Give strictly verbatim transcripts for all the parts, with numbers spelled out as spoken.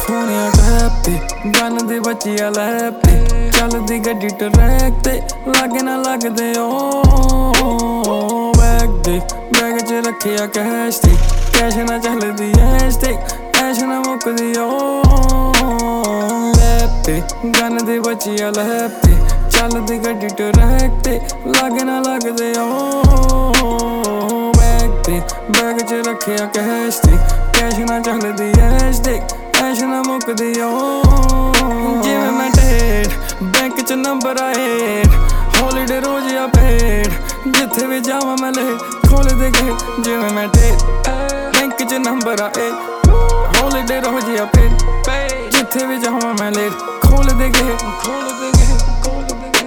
ਸੋਹਣਿਆ ਟੈਪ ਤੇ ਗਨ ਦੇ ਬੱਚਿਆ ਲੈਪ ਤੇ ਚੱਲਦੀ ਗੱਡੀ ਟਰੈਕ ਤੇ ਲਾਗੇ ਨਾ ਲੱਗਦੇ ਓ ਬੈਗ ਦੇ ਬੈਗ ਚ ਰੱਖਿਆ ਕੈਸ਼ ਤੇ ਕੈਸ਼ ਨਾ ਚੱਲਦੀ ਐਸ਼ ਤੇ ਐਸ਼ ਨਾ ਮੁੱਕਦੀ ਓ ਲੈਪ ਤੇ ਗਨ ਦੇ ਬੱਚਿਆ ਲੈਪ ਤੇ ਚੱਲਦੀ ਗੱਡੀ ਟਰੈਕ ਤੇ ਲਾਗੇ ਨਾ ਲੱਗਦੇ ਓ ਬੈਗ ਤੇ ਬੈਗ ਚ ਰੱਖਿਆ ਕੈਸ਼ ਤੇ ਕੈਸ਼ ਨਾ ਚੱਲਦੀ ਐਸ਼ ਤੇ ਐਸ਼ ਨਾ ਮੁੱਕਦੀ ਓ ਜਿਵੇਂ ਮੈਂ ਢੇਡ ਬੈਂਕ ਚ ਨੰਬਰ ਆਏ ਹੌਲੀਡੇ ਰੋਜ਼ ਆ ਪੇਡ ਜਿੱਥੇ ਵੀ ਜਾਵਾਂ ਮੈਂ ਲੇਟ ਖੋਲ ਦੇ ਗੇਟ ਜਿਵੇਂ ਮੈਂ ਢੇਡ ਬੈਂਕ ਚ ਨੰਬਰ ਆਏ ਹੌਲੀਡੇ ਰੋਜ਼ ਆ ਪੇਡ ਜਿੱਥੇ ਵੀ ਜਾਵਾਂ ਮੈਂ ਲੇਟ ਖੋਲ ਦੇ ਗੇਟ ਖੋਲ ਦੇ ਗੇਟ ਖੋਲ ਦੇ ਗੇਟ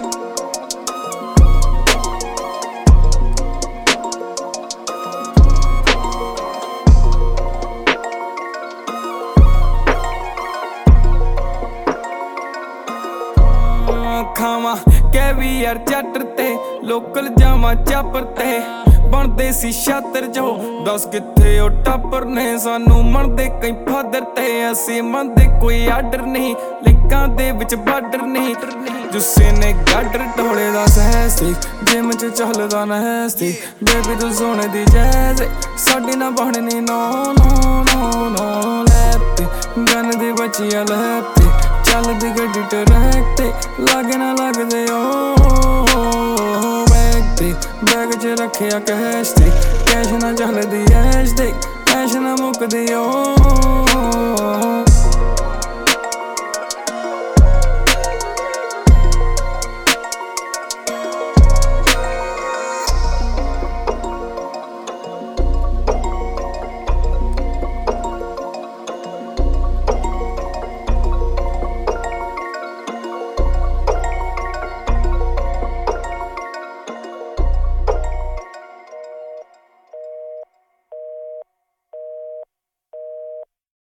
ਖਾਵਾਂ ਕੈਵੀਆਰ ਚਾਟਰ ਤੇ ਲੋਕਲ ਜਾਵਾਂ ਚਾਪਰ ਤੇ ਬਣਦੇ ਸੀ ਛਾਤਰ ਜੋ ਦੱਸ ਕਿੱਥੇ ਉਹ ਟਾਪਰ ਨੇ ਸਾਨੂੰ ਮੰਨਦੇ ਕਈ ਫਾਦਰ ਤੇ ਅਸੀਂ ਮੰਨਦੇ ਕੋਈ ਆਰਡਰ ਨਹੀਂ ਲਿੰਕਾਂ ਦੇ ਵਿੱਚ ਬਾਰਡਰ ਨਹੀਂ ਜੁੱਸੇ ਨੇ ਗਾਡਰ ਢੋਲੇ ਦਾ ਸਹਿਸਤੀ ਜਿਮ ਚ ਚੱਲਦਾ ਨਹਿਸਤੀ ਬੇਬੀ ਤੂੰ ਸੋਨੇ ਦੀ ਜੈਜ਼ ਸਾਡੀ ਨਾ ਬਣਨੀ ਨੋ ਨੋ ਨੋ ਨੋ ਲੈਪ ਤੇ ਗਨ ਦੀ ਬੱਚਿਆ ਲੈਪ ਤੇ ਚੱਲਦੀ ਗੱਡੀ ਟਰੈਕ ਤੇ ਲਾਗੇ ਨਾ ਲੱਗਦੇ ਓ ਬੈਗ ਤੇ ਬੈਗ ਚ ਰੱਖਿਆ ਕੈਸ਼ ਤੇ ਕੈਸ਼ ਨਾ ਚੱਲਦੀ ਐਸ਼ ਤੇ ਐਸ਼ ਨਾ ਮੁੱਕਦੀ ਓ